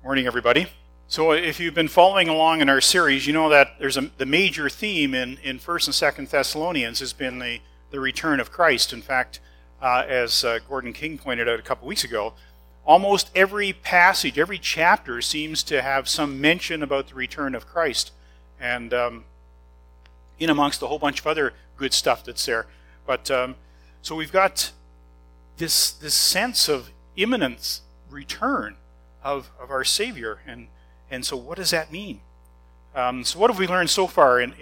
Morning, everybody. So if you've been following along in our series, you know that the major theme in 1st and 2nd Thessalonians has been the return of Christ. In fact, as Gordon King pointed out a couple weeks ago, almost every passage, every chapter seems to have some mention about the return of Christ. And in amongst a whole bunch of other good stuff that's there. But so we've got this sense of imminent return of our Savior, and so what does that mean? So what have we learned so far in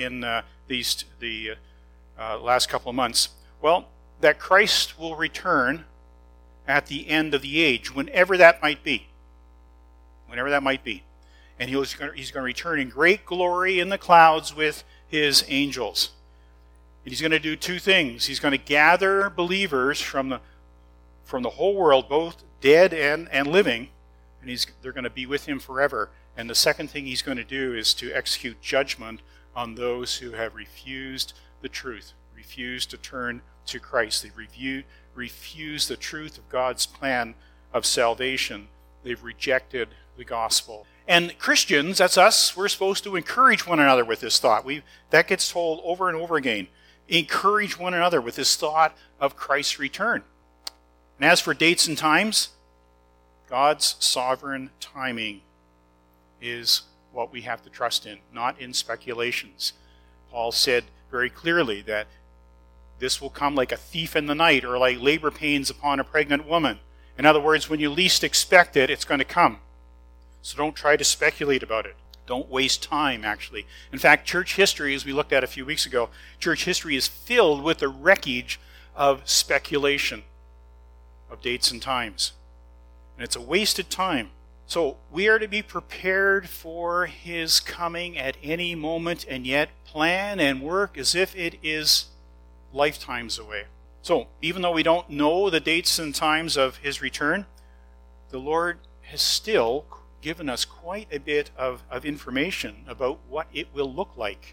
the last couple of months? Well, that Christ will return at the end of the age, whenever that might be. Whenever that might be. And he's going to return in great glory in the clouds with his angels. And he's going to do two things. He's going to gather believers from the whole world, both dead and living, and they're going to be with him forever. And the second thing he's going to do is to execute judgment on those who have refused the truth, refused to turn to Christ. They've refused the truth of God's plan of salvation. They've rejected the gospel. And Christians, that's us, we're supposed to encourage one another with this thought. That gets told over and over again. Encourage one another with this thought of Christ's return. And as for dates and times, God's sovereign timing is what we have to trust in, not in speculations. Paul said very clearly that this will come like a thief in the night, or like labor pains upon a pregnant woman. In other words, when you least expect it, it's going to come. So don't try to speculate about it. Don't waste time, actually. In fact, church history, as we looked at a few weeks ago, church history is filled with the wreckage of speculation of dates and times. And it's a wasted time. So we are to be prepared for his coming at any moment, and yet plan and work as if it is lifetimes away. So even though we don't know the dates and times of his return, the Lord has still given us quite a bit of information about what it will look like.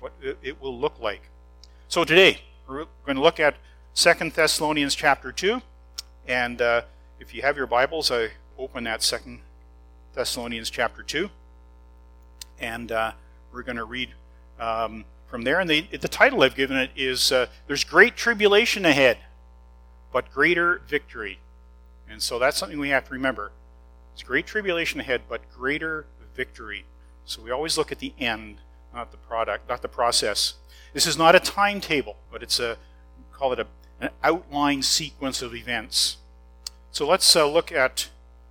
So today, we're going to look at 2 Thessalonians chapter 2. And if you have your Bibles, I open at 2 Thessalonians chapter 2. And we're going to read from there. And the title I've given it is, There's Great Tribulation Ahead, but Greater Victory. And so that's something we have to remember. There's great tribulation ahead, but greater victory. So we always look at the end, not the product, not the process. This is not a timetable, but call it an outline sequence of events. So let's look at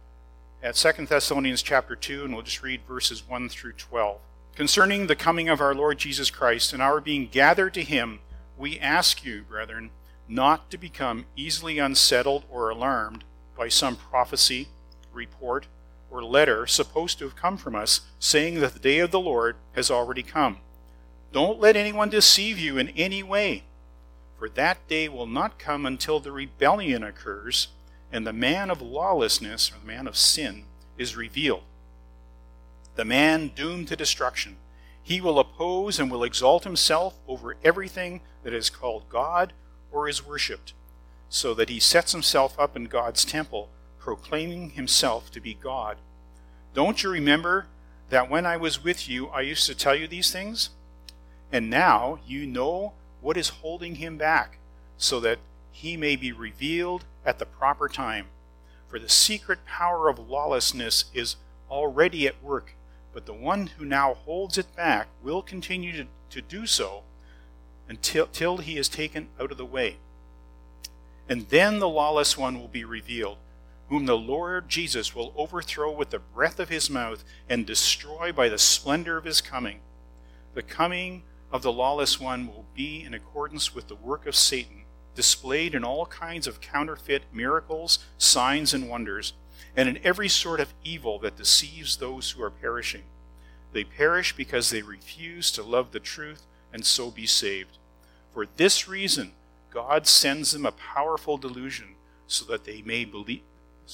2 Thessalonians chapter 2, and we'll just read verses 1 through 12. Concerning the coming of our Lord Jesus Christ and our being gathered to him, we ask you, brethren, not to become easily unsettled or alarmed by some prophecy, report, or letter supposed to have come from us, saying that the day of the Lord has already come. Don't let anyone deceive you in any way, for that day will not come until the rebellion occurs, and the man of lawlessness, or the man of sin, is revealed. The man doomed to destruction. He will oppose and will exalt himself over everything that is called God or is worshipped, so that he sets himself up in God's temple, proclaiming himself to be God. Don't you remember that when I was with you, I used to tell you these things? And now you know what is holding him back, so that he may be revealed at the proper time. For the secret power of lawlessness is already at work, but the one who now holds it back will continue to do so until he is taken out of the way. And then the lawless one will be revealed, whom the Lord Jesus will overthrow with the breath of his mouth and destroy by the splendor of his coming. The coming of the lawless one will be in accordance with the work of Satan, displayed in all kinds of counterfeit miracles, signs, and wonders, and in every sort of evil that deceives those who are perishing. They perish because they refuse to love the truth and so be saved. For this reason, God sends them a powerful delusion, so that they may believe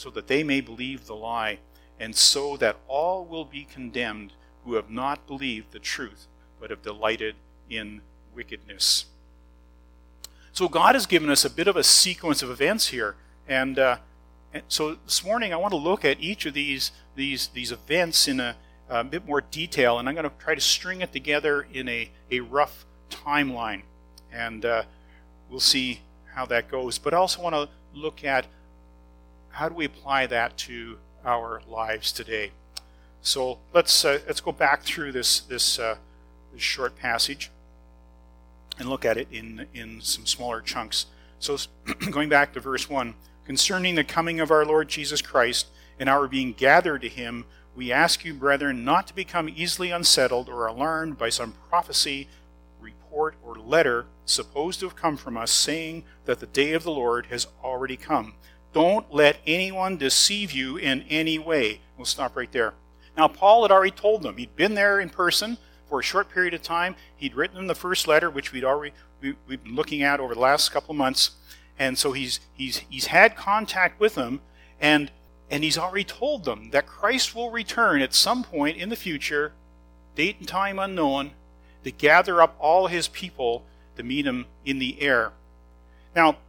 the lie, and so that all will be condemned who have not believed the truth, but have delighted in wickedness. So God has given us a bit of a sequence of events here, and And so this morning I want to look at each of these events in a bit more detail, and I'm going to try to string it together in a rough timeline, and we'll see how that goes. But I also want to look at how do we apply that to our lives today. So let's go back through this short passage and look at it in some smaller chunks. So going back to verse 1, concerning the coming of our Lord Jesus Christ and our being gathered to him, we ask you, brethren, not to become easily unsettled or alarmed by some prophecy, report, or letter supposed to have come from us, saying that the day of the Lord has already come. Don't let anyone deceive you in any way. We'll stop right there. Now, Paul had already told them. He'd been there in person for a short period of time. He'd written them the first letter, which we've been looking at over the last couple of months. And so he's had contact with them, and he's already told them that Christ will return at some point in the future, date and time unknown, to gather up all his people to meet him in the air. Now,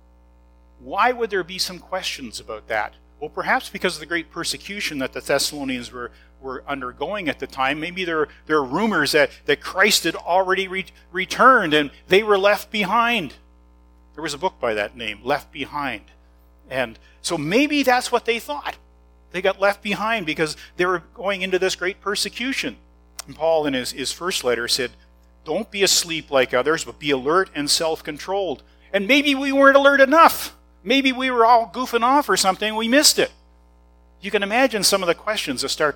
why would there be some questions about that? Well, perhaps because of the great persecution that the Thessalonians were undergoing at the time. Maybe there are rumors that Christ had already returned and they were left behind. There was a book by that name, Left Behind. And so maybe that's what they thought. They got left behind because they were going into this great persecution. And Paul in his first letter said, don't be asleep like others, but be alert and self-controlled. And maybe we weren't alert enough. Maybe we were all goofing off or something, we missed it. You can imagine some of the questions that start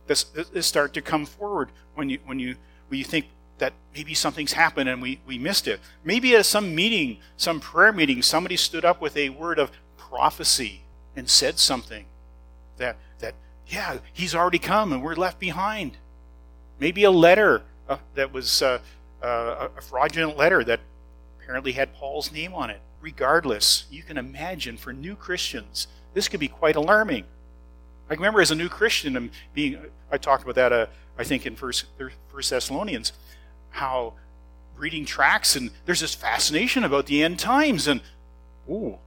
to come forward when you think that maybe something's happened and we missed it. Maybe at some meeting, some prayer meeting, somebody stood up with a word of prophecy and said something that yeah, he's already come and we're left behind. Maybe a letter that was a fraudulent letter that apparently had Paul's name on it. Regardless, you can imagine for new Christians, this could be quite alarming. I remember as a new Christian, I talked about that, I think in First Thessalonians, how reading tracts and there's this fascination about the end times, and your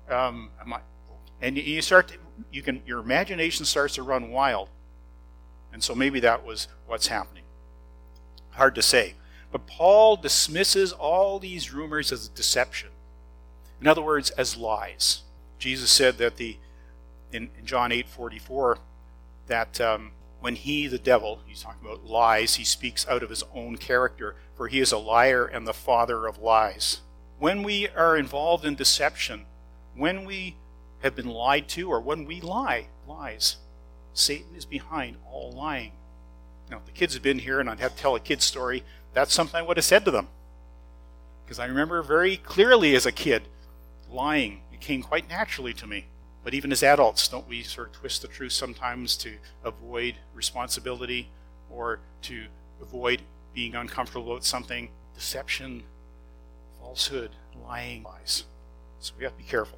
imagination starts to run wild, and so maybe that was what's happening. Hard to say, but Paul dismisses all these rumors as deception. In other words, as lies. Jesus said that in John 8:44 that when he, the devil, he's talking about lies, he speaks out of his own character, for he is a liar and the father of lies. When we are involved in deception, when we have been lied to, or when we lies, Satan is behind all lying. Now, if the kids had been here and I'd have to tell a kid story, that's something I would have said to them. Because I remember very clearly as a kid, lying. It came quite naturally to me. But even as adults, don't we sort of twist the truth sometimes to avoid responsibility or to avoid being uncomfortable about something? Deception, falsehood, lying, lies. So we have to be careful.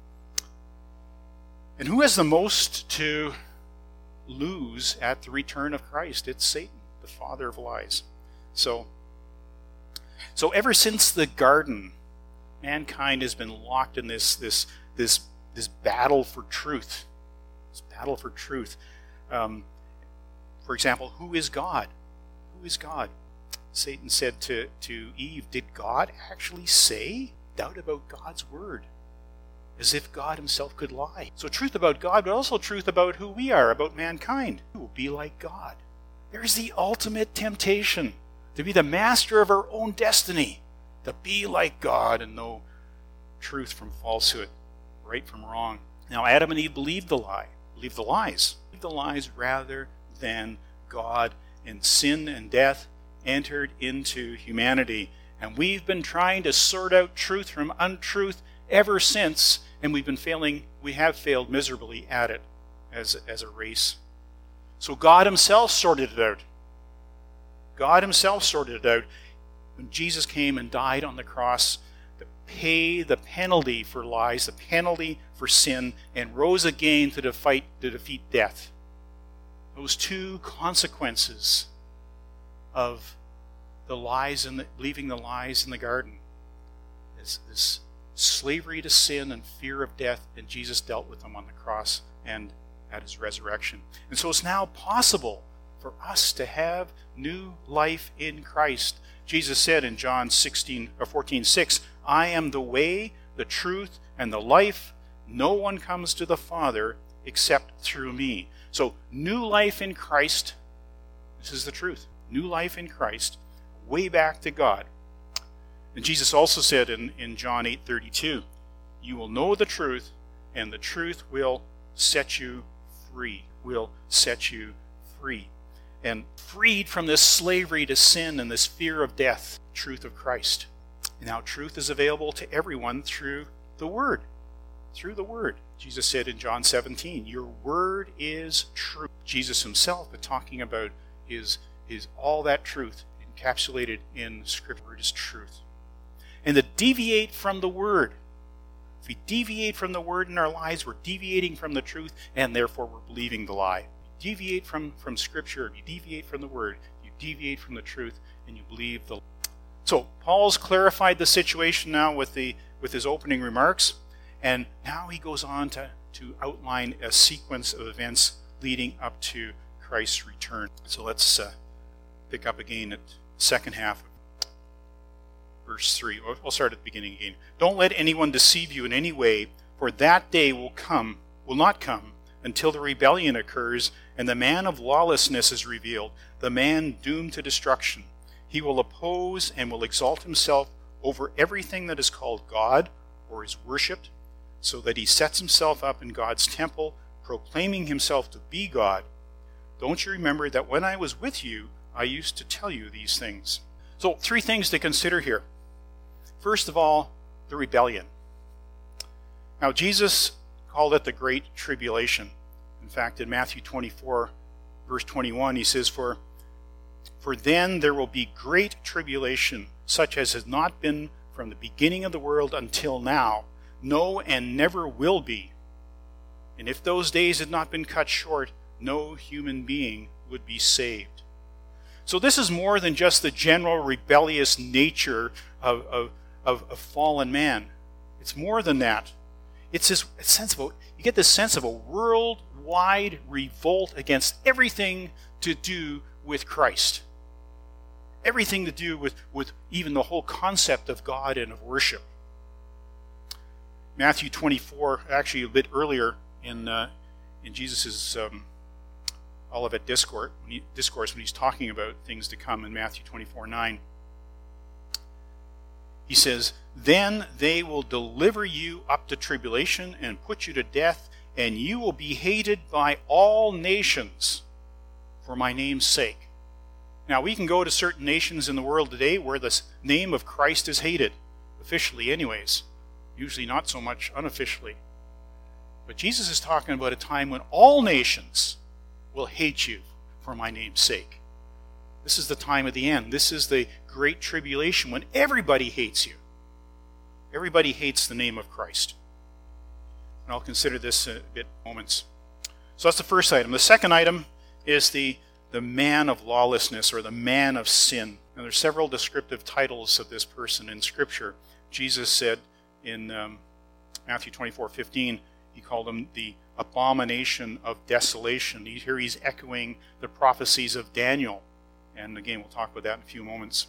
And who has the most to lose at the return of Christ? It's Satan, the father of lies. So ever since the garden, mankind has been locked in this battle for truth. This battle for truth. For example, who is God? Who is God? Satan said to Eve, did God actually say? Doubt about God's word. As if God himself could lie. So truth about God, but also truth about who we are, about mankind. We will be like God. There's the ultimate temptation. To be the master of our own destiny. To be like God and know truth from falsehood, right from wrong. Now, Adam and Eve believed the lie, believed the lies rather than God, and sin and death entered into humanity. And we've been trying to sort out truth from untruth ever since, and we have failed miserably at it as a race. So God himself sorted it out. God himself sorted it out. When Jesus came and died on the cross to pay the penalty for lies, the penalty for sin, and rose again to defeat death. Those two consequences of the lies and believing the lies in the garden. This slavery to sin and fear of death, and Jesus dealt with them on the cross and at his resurrection. And so it's now possible for us to have new life in Christ. Jesus said in John 14:6, I am the way, the truth, and the life. No one comes to the Father except through me. So new life in Christ, this is the truth. New life in Christ, way back to God. And Jesus also said in John 8:32, you will know the truth, and the truth will set you free. Will set you free. And freed from this slavery to sin and this fear of death, truth of Christ. And now truth is available to everyone through the Word. Through the Word. Jesus said in John 17, your Word is truth. Jesus himself is talking about his all that truth encapsulated in Scripture. Word is truth. And to deviate from the Word. If we deviate from the Word in our lives, we're deviating from the truth, and therefore we're believing the lie. You deviate from Scripture, you deviate from the Word, you deviate from the truth, and you believe the lie. So Paul's clarified the situation now with his opening remarks, and now he goes on to outline a sequence of events leading up to Christ's return. So let's pick up again at the second half of verse 3. I'll start at the beginning again. Don't let anyone deceive you in any way, for that day will not come until the rebellion occurs and the man of lawlessness is revealed, the man doomed to destruction. He will oppose and will exalt himself over everything that is called God or is worshipped, so that he sets himself up in God's temple, proclaiming himself to be God. Don't you remember that when I was with you, I used to tell you these things? So, three things to consider here. First of all, the rebellion. Now, Jesus called it the Great Tribulation. In fact, in Matthew 24, verse 21, he says, For then there will be great tribulation, such as has not been from the beginning of the world until now, no, and never will be. And if those days had not been cut short, no human being would be saved. So this is more than just the general rebellious nature of fallen man. It's more than that. It's this sense of you get this sense of a worldwide revolt against everything to do with Christ. Everything to do with even the whole concept of God and of worship. Matthew 24, actually a bit earlier in Jesus' Olivet Discourse, when he's talking about things to come in Matthew 24:9, he says, Then they will deliver you up to tribulation and put you to death, and you will be hated by all nations for my name's sake. Now, we can go to certain nations in the world today where the name of Christ is hated, officially anyways, usually not so much unofficially. But Jesus is talking about a time when all nations will hate you for my name's sake. This is the time of the end. This is the great tribulation when everybody hates you. Everybody hates the name of Christ. And I'll consider this in a bit moments. So that's the first item. The second item is the man of lawlessness, or the man of sin. Now there's several descriptive titles of this person in Scripture. Jesus said in Matthew 24:15, he called him the abomination of desolation. Here he's echoing the prophecies of Daniel. And again, we'll talk about that in a few moments.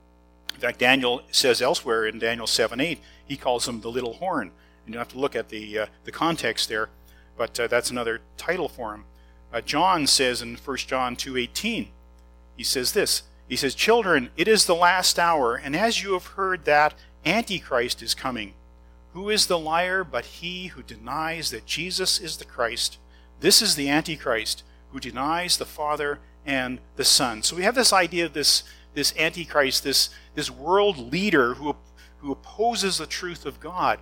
In fact, Daniel says elsewhere in Daniel 7:8, he calls him the little horn. And you have to look at the context there, but that's another title for him. John says in 1 John 2:18, he says this. He says, Children, it is the last hour, and as you have heard that Antichrist is coming. Who is the liar but he who denies that Jesus is the Christ? This is the Antichrist, who denies the Father and the Son. So we have this idea of this Antichrist, this world leader who opposes the truth of God.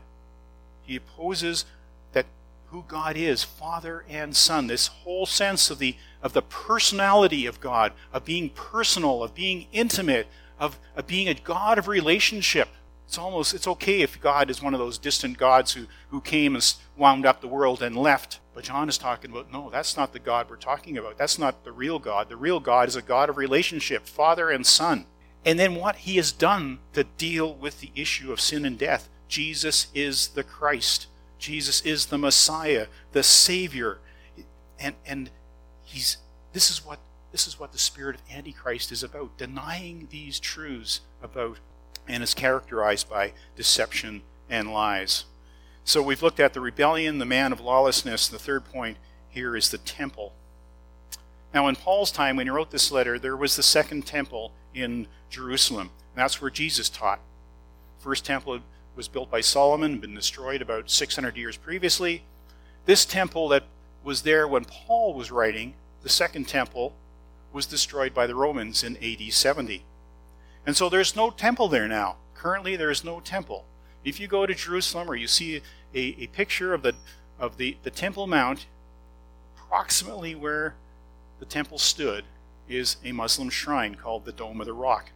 He opposes that who God is, Father and Son. This whole sense of the personality of God, of being personal, of being intimate, of being a God of relationship. It's okay if God is one of those distant gods who came and wound up the world and left. But John is talking about, no, that's not the God we're talking about. That's not the real God. The real God is a God of relationship, Father and Son. And then what he has done to deal with the issue of sin and death. Jesus is the Christ. Jesus is the Messiah, the Savior. And this is what the spirit of Antichrist is about, denying these truths about, and is characterized by deception and lies. So we've looked at the rebellion, the man of lawlessness. The third point here is the temple. Now in Paul's time, when he wrote this letter, there was the second temple in Jerusalem. That's where Jesus taught. First temple was built by Solomon, been destroyed about 600 years previously. This temple that was there when Paul was writing, the second temple, was destroyed by the Romans in AD 70. And so there's no temple there now. Currently there is no temple. If you go to Jerusalem or you see a picture of the Temple Mount, approximately where the temple stood is a Muslim shrine called the Dome of the Rock.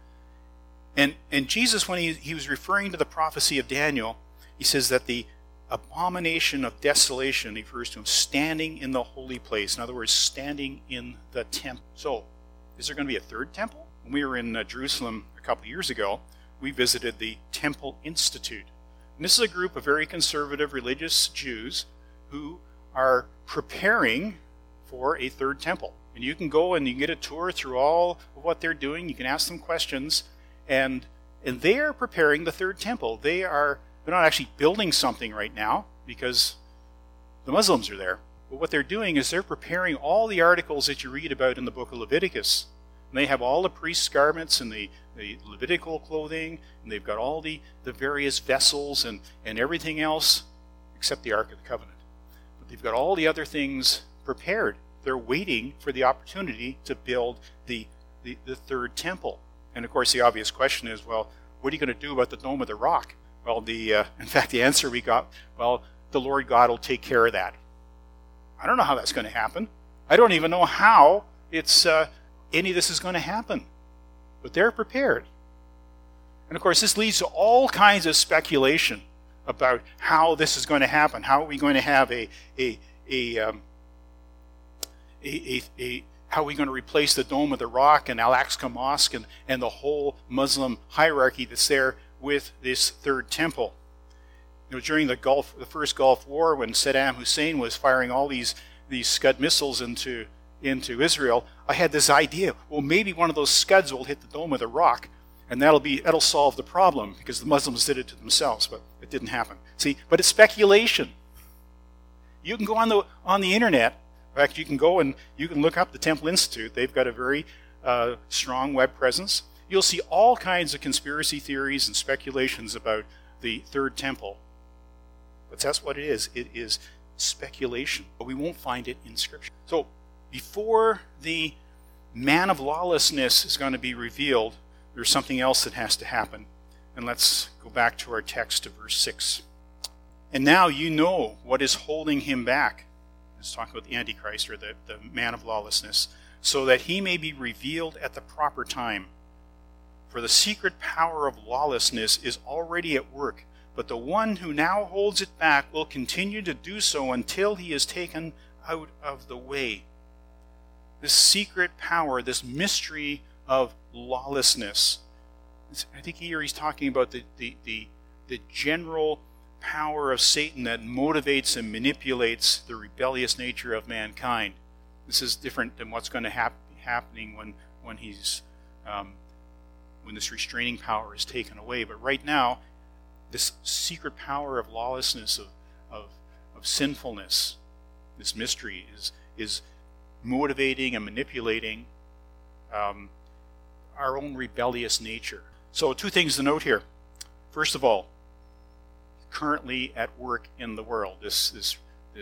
And Jesus, when he was referring to the prophecy of Daniel, he says that the abomination of desolation, he refers to him standing in the holy place. In other words, standing in the temple. So, is there going to be a third temple? When we were in Jerusalem a couple of years ago, we visited the Temple Institute. And this is a group of very conservative religious Jews who are preparing for a third temple. And you can go and you can get a tour through all of what they're doing. You can ask them questions. And they are preparing the third temple. They're not actually building something right now because the Muslims are there. But what they're doing is they're preparing all the articles that you read about in the book of Leviticus. And they have all the priest's garments and the Levitical clothing, and they've got all the various vessels and everything else except the Ark of the Covenant. But they've got all the other things prepared. They're waiting for the opportunity to build the third temple. And of course the obvious question is, well, what are you going to do about the Dome of the Rock? Well, in fact, the answer we got, well, the Lord God will take care of that. I don't know how that's going to happen. I don't even know how any of this is going to happen. But they're prepared. And of course, this leads to all kinds of speculation about how this is going to happen. How are we going to have how are we going to replace the Dome of the Rock and Al-Aqsa Mosque and the whole Muslim hierarchy that's there with this third temple? You know, during the first Gulf War, when Saddam Hussein was firing all these Scud missiles into Israel, I had this idea, well, maybe one of those Scuds will hit the Dome of the Rock, and that'll solve the problem, because the Muslims did it to themselves, but it didn't happen. See, but it's speculation. You can go on the internet. In fact, you can go and you can look up the Temple Institute. They've got a very strong web presence. You'll see all kinds of conspiracy theories and speculations about the third temple. But that's what it is. It is speculation. But we won't find it in Scripture. So, before the man of lawlessness is going to be revealed, there's something else that has to happen. And let's go back to our text to verse 6. And now you know what is holding him back. Let's talk about the Antichrist, or the man of lawlessness, so that he may be revealed at the proper time. For the secret power of lawlessness is already at work, but the one who now holds it back will continue to do so until he is taken out of the way. This secret power, this mystery of lawlessness. I think here he's talking about the general power of Satan that motivates and manipulates the rebellious nature of mankind. This is different than what's going to happening when this restraining power is taken away. But right now, this secret power of lawlessness, of sinfulness, this mystery is motivating and manipulating our own rebellious nature. So, two things to note here. First of all, currently at work in the world, this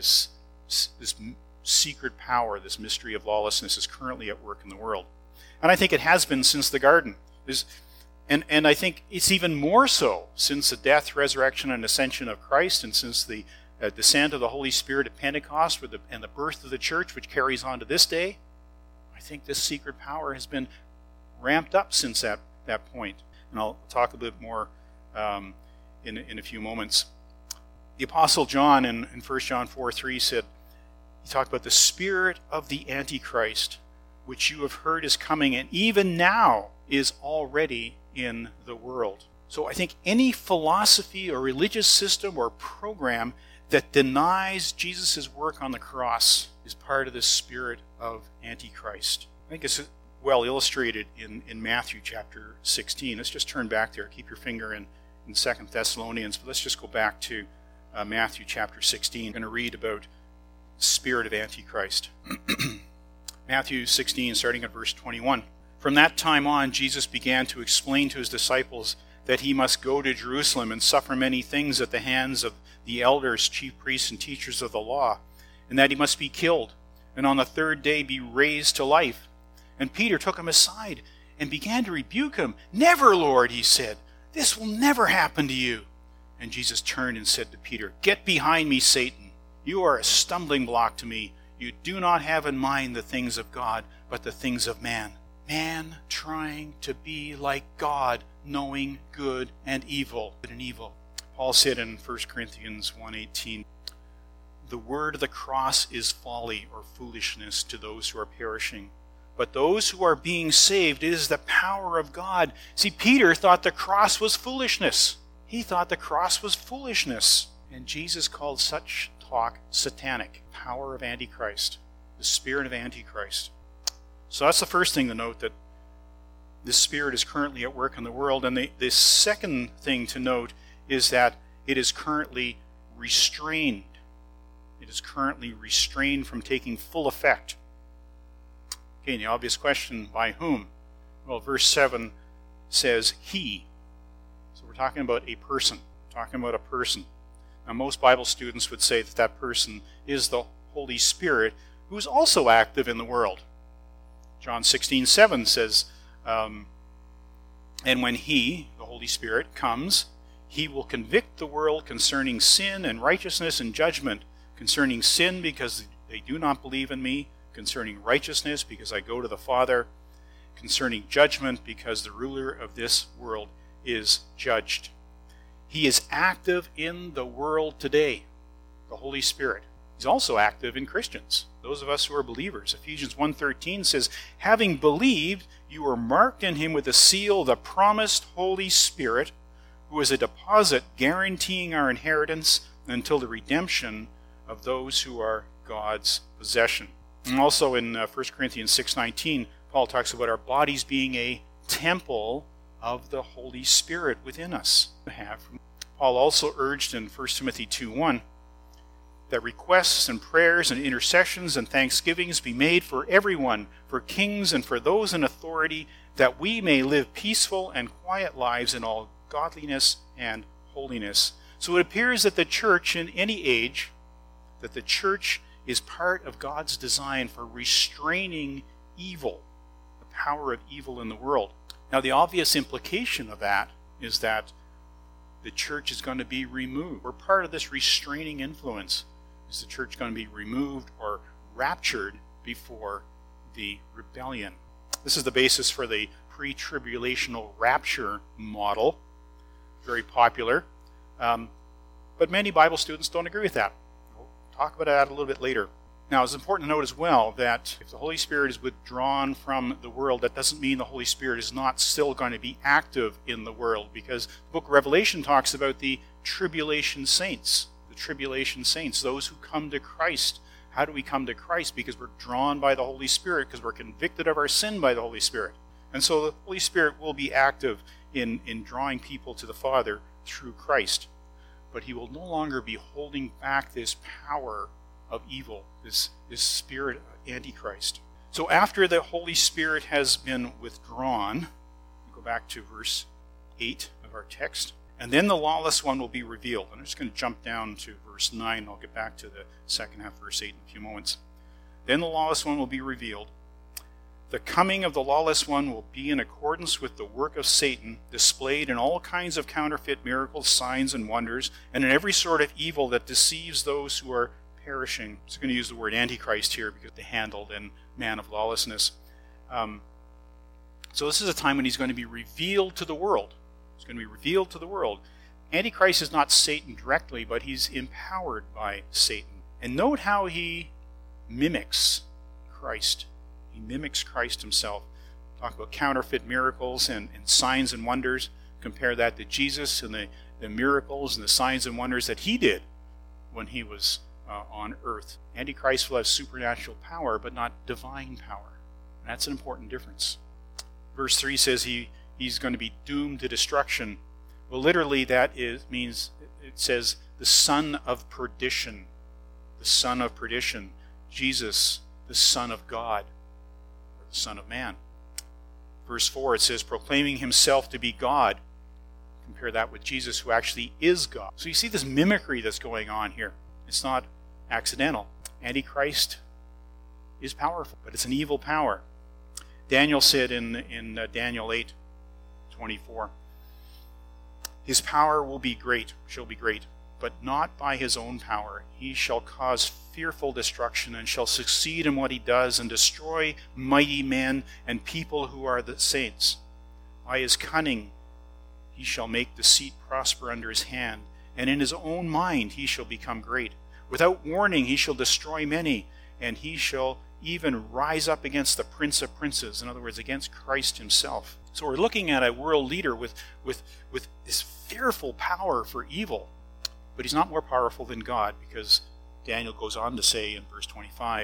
secret power, this mystery of lawlessness is currently at work in the world, and I think it has been since the garden. And I think it's even more so since the death, resurrection, and ascension of Christ, and since the descent of the Holy Spirit at Pentecost and the birth of the church, which carries on to this day. I think this secret power has been ramped up since that point. And I'll talk a bit more in a few moments. The Apostle John in 1 John 4:3 said, he talked about the spirit of the Antichrist, which you have heard is coming, and even now is already in the world. So I think any philosophy or religious system or program that denies Jesus' work on the cross is part of the spirit of Antichrist. I think it's well illustrated in Matthew chapter 16. Let's just turn back there. Keep your finger in 2 Thessalonians, but let's just go back to Matthew chapter 16. I'm going to read about the spirit of Antichrist. Matthew 16, starting at verse 21. From that time on, Jesus began to explain to his disciples that he must go to Jerusalem and suffer many things at the hands of the elders, chief priests, and teachers of the law, and that he must be killed, and on the third day be raised to life. And Peter took him aside and began to rebuke him. "Never, Lord," he said, "this will never happen to you." And Jesus turned and said to Peter, "Get behind me, Satan. You are a stumbling block to me. You do not have in mind the things of God, but the things of man." Man trying to be like God, knowing good and evil. Paul said in 1 Corinthians 1:18, "The word of the cross is folly or foolishness to those who are perishing. But those who are being saved, it is the power of God." See, Peter thought the cross was foolishness. He thought the cross was foolishness. And Jesus called such talk satanic. Power of Antichrist. The spirit of Antichrist. So that's the first thing to note, that this spirit is currently at work in the world. And the second thing to note is that it is currently restrained. It is currently restrained from taking full effect. Okay, and the obvious question, by whom? Well, verse 7 says, he. So we're talking about a person. Now, most Bible students would say that that person is the Holy Spirit, who is also active in the world. John 16:7 says, and when he, the Holy Spirit, comes, he will convict the world concerning sin and righteousness and judgment. Concerning sin, because they do not believe in me. Concerning righteousness, because I go to the Father. Concerning judgment, because the ruler of this world is judged. He is active in the world today, the Holy Spirit. He's also active in Christians, those of us who are believers. Ephesians 1:13 says, having believed, you are marked in him with the seal, the promised Holy Spirit, who is a deposit guaranteeing our inheritance until the redemption of those who are God's possession. And also in 1 Corinthians 6:19, Paul talks about our bodies being a temple of the Holy Spirit within us. Paul also urged in 1 Timothy 2:1 that requests and prayers and intercessions and thanksgivings be made for everyone, for kings and for those in authority, that we may live peaceful and quiet lives in all godliness and holiness. So it appears that the church in any age, that the church is part of God's design for restraining evil, the power of evil in the world. Now, the obvious implication of that is that the church is going to be removed. We're part of this restraining influence. Is the church going to be removed or raptured before the rebellion? This is the basis for the pre-tribulational rapture model. Very popular. But many Bible students don't agree with that. We'll talk about that a little bit later. Now, it's important to note as well that if the Holy Spirit is withdrawn from the world, that doesn't mean the Holy Spirit is not still going to be active in the world, because the book of Revelation talks about the tribulation saints. The tribulation saints, those who come to Christ. How do we come to Christ? Because we're drawn by the Holy Spirit, because we're convicted of our sin by the Holy Spirit. And so the Holy Spirit will be active in drawing people to the Father through Christ. But he will no longer be holding back this power of evil, this spirit of Antichrist. So after the Holy Spirit has been withdrawn, we go back to verse 8 of our text, and then the lawless one will be revealed. And I'm just going to jump down to verse 9. I'll get back to the second half of verse 8 in a few moments. Then the lawless one will be revealed. The coming of the lawless one will be in accordance with the work of Satan, displayed in all kinds of counterfeit miracles, signs, and wonders, and in every sort of evil that deceives those who are perishing. I'm just going to use the word Antichrist here because they handled in man of lawlessness. So this is a time when he's going to be revealed to the world. He's going to be revealed to the world. Antichrist is not Satan directly, but he's empowered by Satan. And note how he mimics Christ. He mimics Christ himself. Talk about counterfeit miracles and signs and wonders. compare that to Jesus and the miracles and the signs and wonders that he did when he was on earth. Antichrist will have supernatural power, but not divine power. And that's an important difference. Verse 3 says he's going to be doomed to destruction. Well, literally means it says the son of perdition. The son of perdition. Jesus, the Son of God, or the Son of Man. Verse 4, it says, proclaiming himself to be God. Compare that with Jesus, who actually is God. So you see this mimicry that's going on here. It's not accidental. Antichrist is powerful, but it's an evil power. Daniel said in Daniel 8:24, his power will be great, shall be great, but not by his own power. He shall cause fearful destruction and shall succeed in what he does and destroy mighty men and people who are the saints. By his cunning he shall make deceit prosper under his hand, and in his own mind he shall become great. Without warning he shall destroy many, and he shall even rise up against the Prince of Princes, in other words, against Christ himself. So we're looking at a world leader with this fearful power for evil. But he's not more powerful than God, because Daniel goes on to say in verse 25,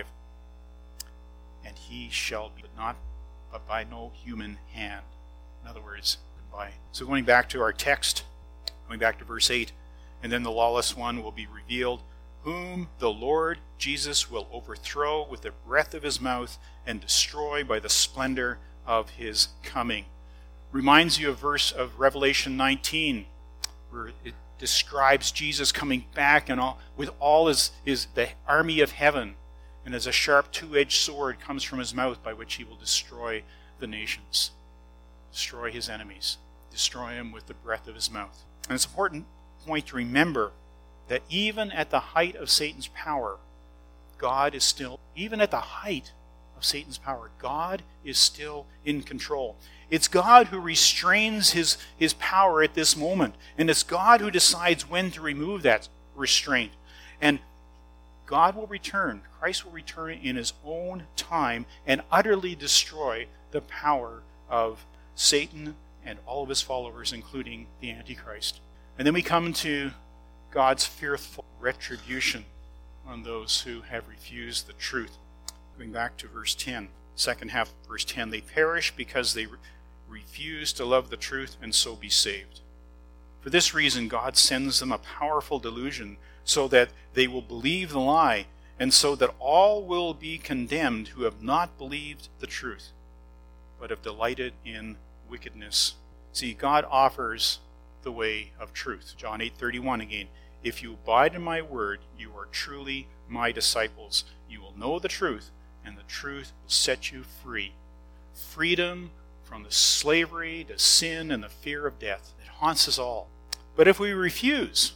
and he shall be but by no human hand. In other words, by. So going back to our text, going back to verse 8, and then the lawless one will be revealed, whom the Lord Jesus will overthrow with the breath of his mouth and destroy by the splendor of his coming. Reminds you of verse of Revelation 19, where it describes Jesus coming back and with all the army of heaven, and as a sharp two-edged sword comes from his mouth, by which he will destroy the nations, destroy his enemies, destroy them with the breath of his mouth. And it's an important point to remember that even at the height of Satan's power, God is still, even at the height of Satan's power, God is still in control. It's God who restrains his power at this moment. And it's God who decides when to remove that restraint. And God will return, Christ will return in his own time and utterly destroy the power of Satan and all of his followers, including the Antichrist. And then we come to God's fearful retribution on those who have refused the truth. Going back to verse 10, second half of verse 10, they perish because they refuse to love the truth and so be saved. For this reason, God sends them a powerful delusion so that they will believe the lie, and so that all will be condemned who have not believed the truth, but have delighted in wickedness. See, God offers the way of truth. John 8:31 again. If you abide in my word, you are truly my disciples. You will know the truth, and the truth will set you free. Freedom from the slavery to sin and the fear of death that haunts us all. But if we refuse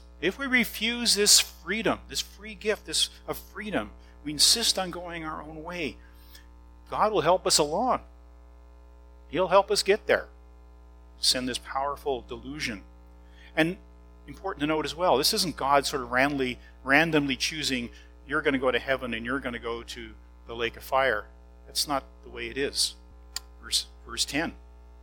this freedom, this free gift of freedom, we insist on going our own way, God will help us along. He'll help us get there. Send this powerful delusion. And important to note as well, this isn't God sort of randomly choosing, you're going to go to heaven and you're going to go to the lake of fire. That's not the way it is. Verse 10. Go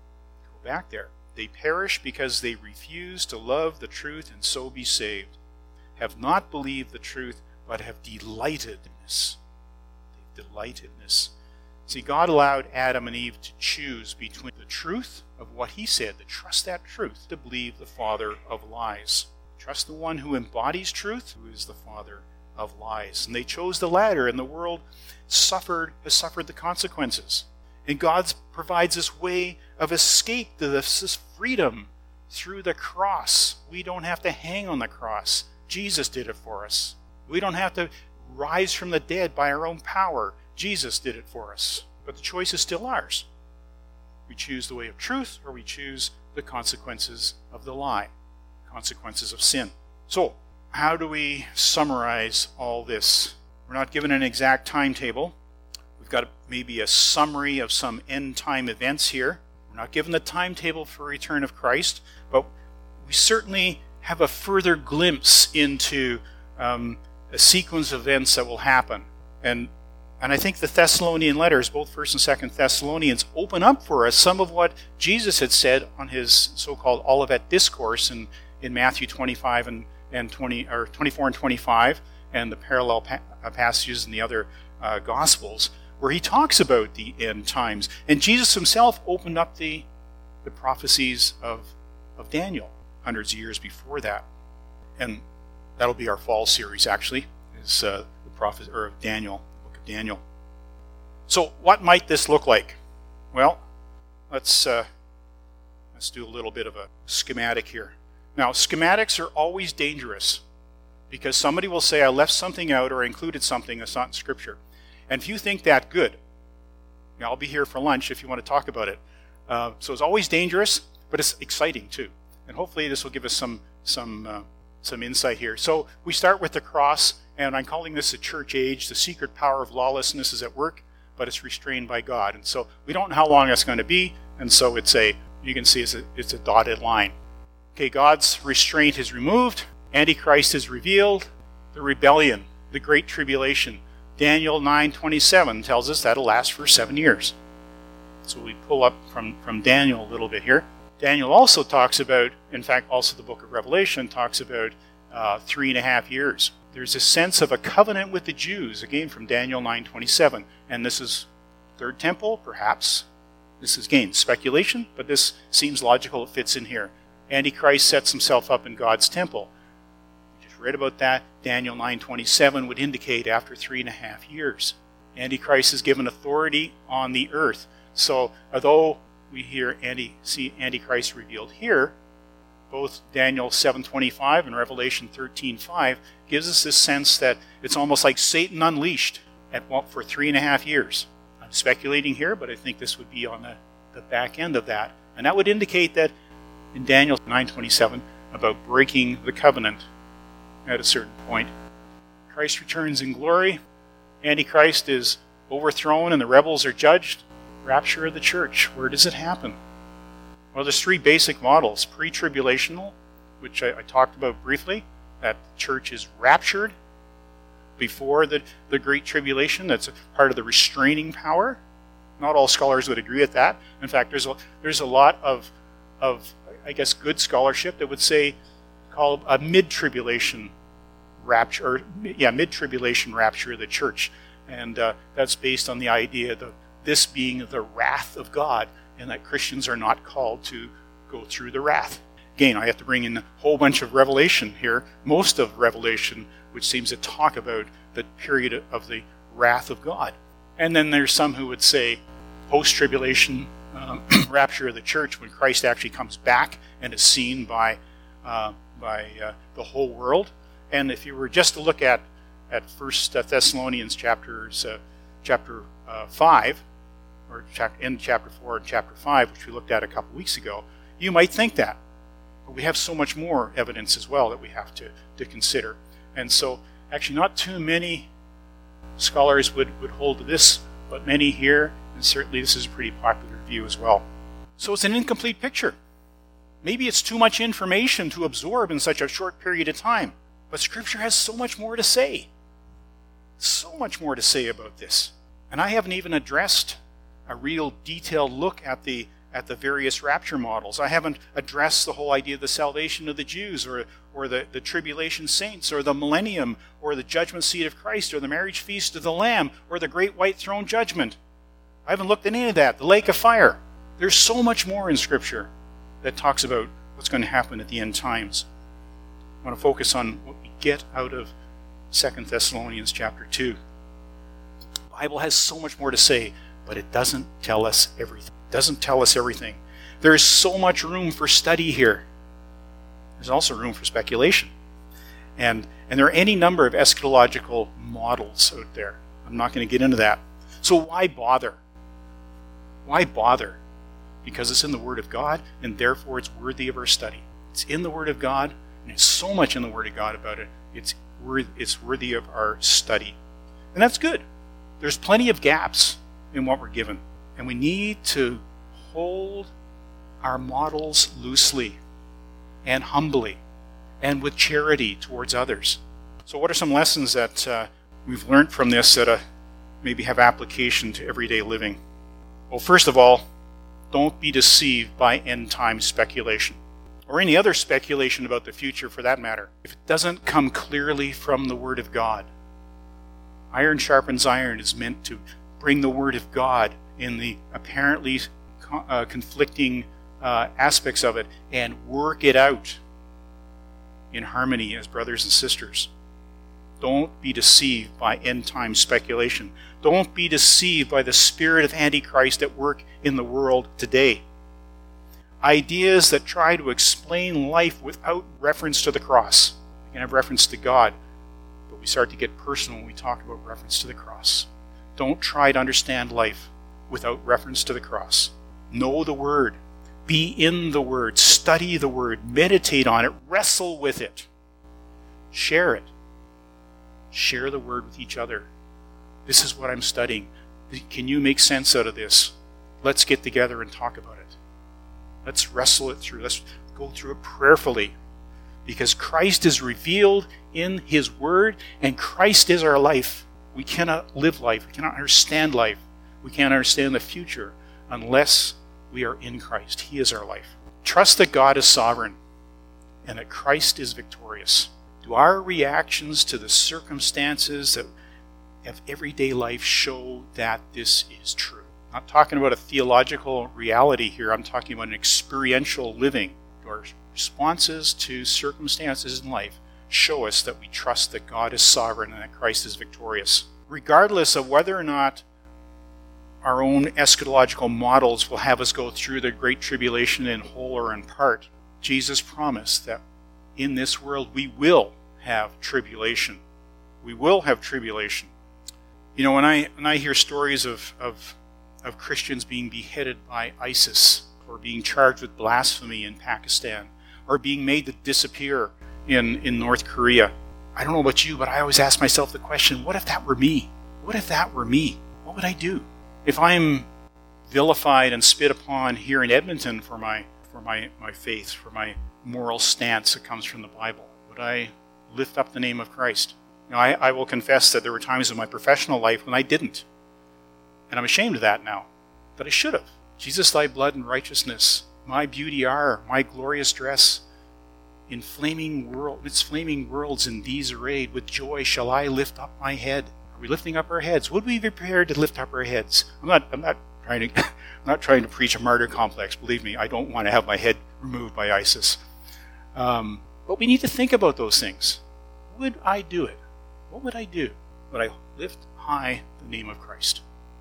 back there. They perish because they refuse to love the truth and so be saved. Have not believed the truth, but have delighted in this. They've delighted in this. See, God allowed Adam and Eve to choose between the truth of what he said, to trust that truth, to believe the father of lies. Trust the one who embodies truth, who is the father of lies. And they chose the latter, and the world has suffered the consequences. And God provides this way of escape to this freedom through the cross. We don't have to hang on the cross. Jesus did it for us. We don't have to rise from the dead by our own power. Jesus did it for us. But the choice is still ours. We choose the way of truth, or we choose the consequences of the lie, consequences of sin. So, how do we summarize all this? We're not given an exact timetable. We've got maybe a summary of some end-time events here. We're not given the timetable for return of Christ, but we certainly have a further glimpse into a sequence of events that will happen. And And I think the Thessalonian letters, both 1st and 2nd Thessalonians, open up for us some of what Jesus had said on his so-called Olivet Discourse in Matthew 25 and 24 and 25, and the parallel passages in the other Gospels, where he talks about the end times. And Jesus himself opened up the prophecies of Daniel hundreds of years before that. And that'll be our fall series, actually, is the prophet of Daniel. Daniel. So what might this look like? Well, let's do a little bit of a schematic here. Now, schematics are always dangerous because somebody will say, I left something out or I included something that's not in Scripture. And if you think that, good. I'll be here for lunch if you want to talk about it. So it's always dangerous, but it's exciting too. And hopefully this will give us some insight here. So we start with the cross, and I'm calling this a church age. The secret power of lawlessness is at work, but it's restrained by God. And so we don't know how long that's going to be, and so you can see it's a dotted line. Okay, God's restraint is removed. Antichrist is revealed. The rebellion, the great tribulation. Daniel 9:27 tells us that'll last for 7 years. So we pull up from Daniel a little bit here. Daniel also talks about, in fact, also the book of Revelation talks about 3.5 years. There's a sense of a covenant with the Jews, again from Daniel 9:27. And this is third temple, perhaps. This is, again, speculation, but this seems logical. It fits in here. Antichrist sets himself up in God's temple. We just read about that. Daniel 9:27 would indicate after 3.5 years. Antichrist is given authority on the earth. So although we see Antichrist revealed here, both Daniel 7:25 and Revelation 13:5 gives us this sense that it's almost like Satan unleashed for 3.5 years. I'm speculating here, but I think this would be on the back end of that. And that would indicate that in Daniel 9:27 about breaking the covenant at a certain point. Christ returns in glory. Antichrist is overthrown and the rebels are judged. Rapture of the church. Where does it happen? Well, there's 3 basic models. Pre-tribulational, which I talked about briefly, that the church is raptured before the Great Tribulation. That's a part of the restraining power. Not all scholars would agree with that. In fact, there's a lot of I guess, good scholarship that would say, call a mid-tribulation rapture, mid-tribulation rapture of the church. And that's based on the idea that this being the wrath of God, and that Christians are not called to go through the wrath. Again, I have to bring in a whole bunch of Revelation here, most of Revelation, which seems to talk about the period of the wrath of God. And then there's some who would say post-tribulation rapture of the church, when Christ actually comes back and is seen by the whole world. And if you were just to look at 1 Thessalonians chapter 5, or in chapter 4 and chapter 5, which we looked at a couple weeks ago, you might think that. But we have so much more evidence as well that we have to consider. And so actually not too many scholars would hold to this, but many here, and certainly this is a pretty popular view as well. So it's an incomplete picture. Maybe it's too much information to absorb in such a short period of time. But Scripture has so much more to say. So much more to say about this. And I haven't even addressed a real detailed look at the various rapture models. I haven't addressed the whole idea of the salvation of the Jews, or the tribulation saints, or the millennium, or the judgment seat of Christ, or the marriage feast of the Lamb, or the great white throne judgment. I haven't looked at any of that. The lake of fire. There's so much more in Scripture that talks about what's going to happen at the end times. I want to focus on what we get out of 2 Thessalonians chapter 2. The Bible has so much more to say, but it doesn't tell us everything. It doesn't tell us everything. There is so much room for study here. There's also room for speculation. And there are any number of eschatological models out there. I'm not going to get into that. So why bother? Why bother? Because it's in the Word of God, and therefore it's worthy of our study. It's in the Word of God, and there's so much in the Word of God about it. It's worthy of our study. And that's good. There's plenty of gaps in what we're given. And we need to hold our models loosely and humbly and with charity towards others. So what are some lessons that we've learned from this at maybe have application to everyday living? Well, first of all, don't be deceived by end-time speculation, or any other speculation about the future for that matter, if it doesn't come clearly from the Word of God. Iron sharpens iron is meant to bring the Word of God in the apparently conflicting aspects of it and work it out in harmony as brothers and sisters. Don't be deceived by end-time speculation. Don't be deceived by the spirit of Antichrist at work in the world today. Ideas that try to explain life without reference to the cross. We can have reference to God, but we start to get personal when we talk about reference to the cross. Don't try to understand life without reference to the cross. Know the Word. Be in the Word. Study the Word. Meditate on it. Wrestle with it. Share it. Share the Word with each other. This is what I'm studying. Can you make sense out of this? Let's get together and talk about it. Let's wrestle it through. Let's go through it prayerfully. Because Christ is revealed in His Word, and Christ is our life. We cannot live life. We cannot understand life. We can't understand the future unless we are in Christ. He is our life. Trust that God is sovereign and that Christ is victorious. Do our reactions to the circumstances of everyday life show that this is true? I'm not talking about a theological reality here. I'm talking about an experiential living. Do our responses to circumstances in life show us that we trust that God is sovereign and that Christ is victorious? Regardless of whether or not our own eschatological models will have us go through the Great Tribulation in whole or in part, Jesus promised that in this world we will have tribulation. We will have tribulation. You know, when I hear stories of Christians being beheaded by ISIS, or being charged with blasphemy in Pakistan, or being made to disappear in North Korea, I don't know about you, but I always ask myself the question, what if that were me? What if that were me? What would I do? If I'm vilified and spit upon here in Edmonton for my faith, for my moral stance that comes from the Bible, would I lift up the name of Christ? You know, I will confess that there were times in my professional life when I didn't. And I'm ashamed of that now. But I should have. Jesus, thy blood and righteousness, my beauty are, my glorious dress. In flaming worlds in these arrayed, with joy shall I lift up my head. Are we lifting up our heads? Would we be prepared to lift up our heads? I'm not trying to preach a martyr complex. Believe me, I don't want to have my head removed by ISIS. But we need to think about those things. Would I do it? What would I do? Would I lift high the name of Christ?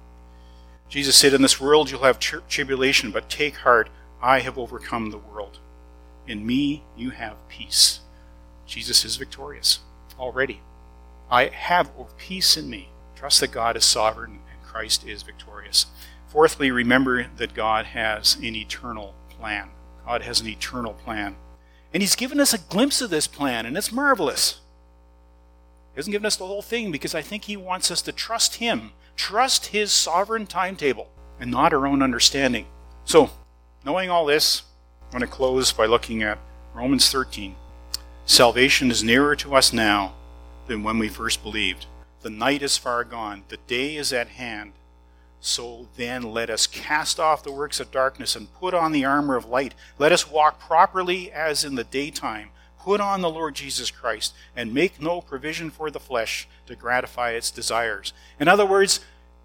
Jesus said, in this world you'll have tribulation, but take heart, I have overcome the world. In me you have peace. Jesus is victorious already. I have peace in me. Trust that God is sovereign and Christ is victorious. Fourthly, remember that God has an eternal plan. God has an eternal plan. And He's given us a glimpse of this plan, and it's marvelous. He hasn't given us the whole thing because I think He wants us to trust Him, trust His sovereign timetable, and not our own understanding. So, knowing all this, I'm going to close by looking at Romans 13. Salvation is nearer to us now than when we first believed. The night is far gone, the day is at hand. So then let us cast off the works of darkness and put on the armor of light. Let us walk properly as in the daytime. Put on the Lord Jesus Christ and make no provision for the flesh to gratify its desires. In other words,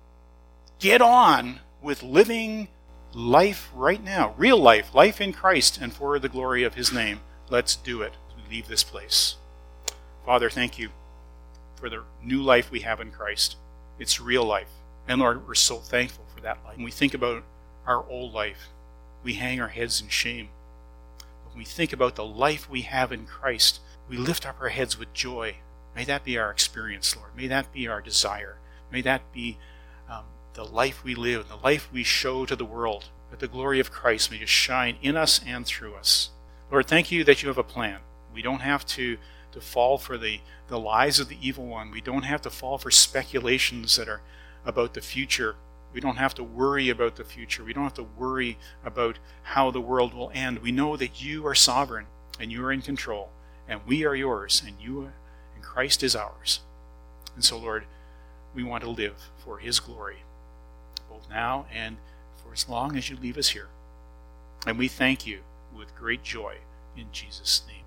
get on with living life right now, real life, life in Christ and for the glory of His name. Let's do it. Leave this place. Father, thank You for the new life we have in Christ. It's real life. And Lord, we're so thankful for that life. When we think about our old life, we hang our heads in shame. But when we think about the life we have in Christ, we lift up our heads with joy. May that be our experience, Lord. May that be our desire. May that be the life we live, the life we show to the world. That the glory of Christ may just shine in us and through us. Lord, thank You that You have a plan. We don't have to fall for the lies of the evil one. We don't have to fall for speculations that are about the future. We don't have to worry about the future. We don't have to worry about how the world will end. We know that You are sovereign and You are in control, and we are Yours, and You and Christ is ours. And so, Lord, We want to live for His glory, both now and for as long as you leave us here. And we thank you with great joy in Jesus' name.